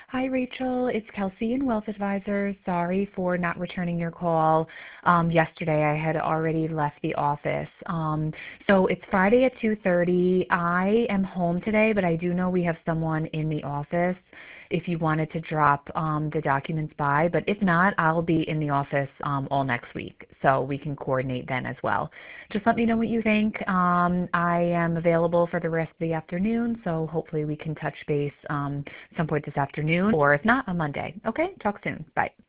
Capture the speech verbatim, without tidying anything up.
Hi, Rachel. It's Kelsey in Wealth Advisors. Sorry for not returning your call. Um, yesterday, I had already left the office. Um, so it's Friday at two thirty. I am home today, but I do know we have someone in the office if you wanted to drop um, the documents by. But if not, I'll be in the office um, all next week, so we can coordinate then as well. Just let me know what you think. Um, I am available for the rest of the afternoon, so hopefully we can touch base um, some point this afternoon, or if not, on Monday. Okay, talk soon. Bye.